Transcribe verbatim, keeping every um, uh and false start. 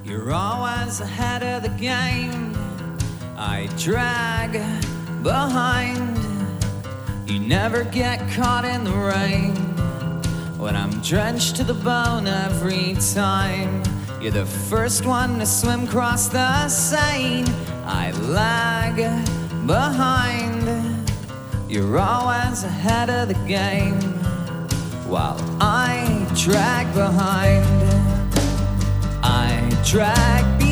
You're always ahead of the game. I drag behind. You never get caught in the rain. When I'm drenched to the bone every time. You're the first one to swim across the Seine. I lag behind. You're always ahead of the game, while I drag behind. I drag behind.